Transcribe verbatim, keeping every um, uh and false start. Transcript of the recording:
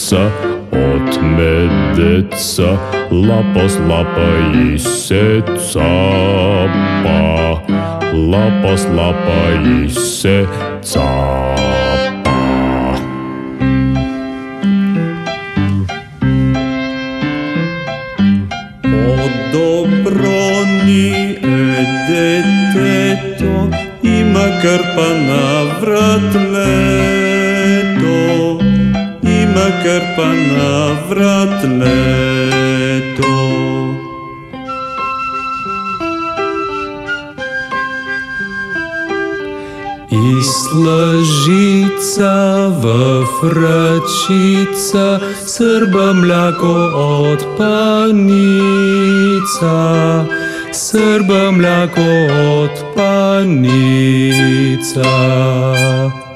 deca, od medeca, lapa s lapa i se capa, lapa s lapa i se capa. Podobroni e deteto, ima krpa na vrat leto, ima krpa na vrat leto. I slažica v fračica, Srba mljako od panica, Srba mljako od panica.